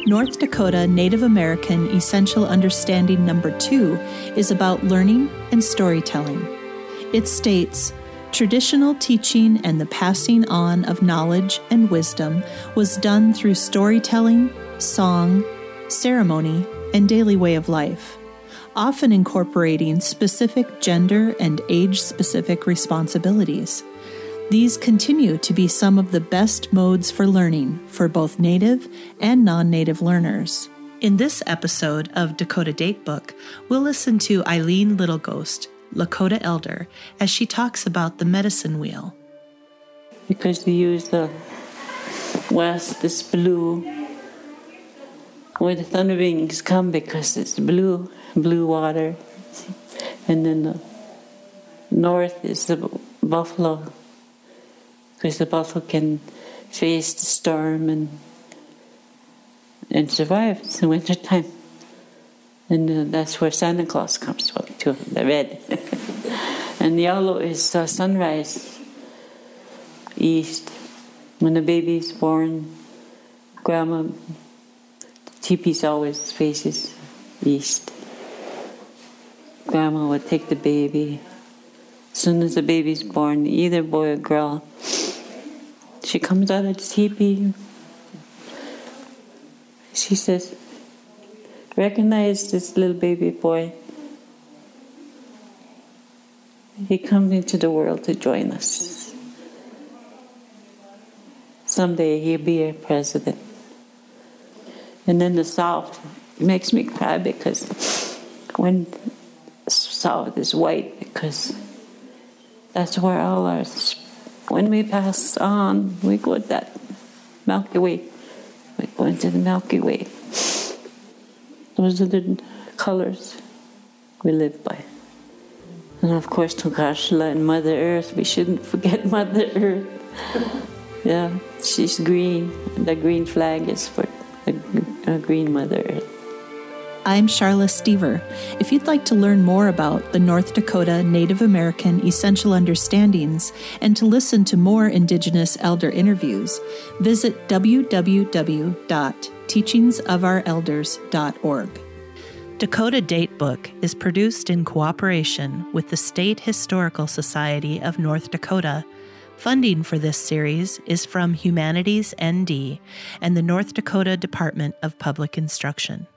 North Dakota Native American Essential Understanding Number 2 is about learning and storytelling. It states, traditional teaching and the passing on of knowledge and wisdom was done through storytelling, song, ceremony, and daily way of life, often incorporating specific gender and age-specific responsibilities. These continue to be some of the best modes for learning for both Native and non-Native learners. In this episode of Dakota Datebook, we'll listen to Eileen Littleghost, Lakota Elder, as she talks about the medicine wheel. Because we use the west, this blue, where the thunder wings come because it's blue water. And then the north is the buffalo, because the buffalo can face the storm and survive. It's the winter time. And that's where Santa Claus comes from, too, the red. And the yellow is sunrise, east. When the baby's born, Grandma, the teepee's always faces east. Grandma would take the baby. As soon as the baby's born, either boy or girl, she comes out of the teepee. She says, recognize this little baby boy. He comes into the world to join us. Someday he'll be a president. And then the South makes me cry because when the South is white, because that's where all our, when we pass on, we go to that Milky Way. We go into the Milky Way. Those are the colors we live by. And of course, Tokashla and Mother Earth. We shouldn't forget Mother Earth. Yeah, she's green. The green flag is for a green Mother Earth. I'm Charla Stever. If you'd like to learn more about the North Dakota Native American Essential Understandings and to listen to more Indigenous elder interviews, visit www.teachingsofourElders.org. Dakota Datebook is produced in cooperation with the State Historical Society of North Dakota. Funding for this series is from Humanities ND and the North Dakota Department of Public Instruction.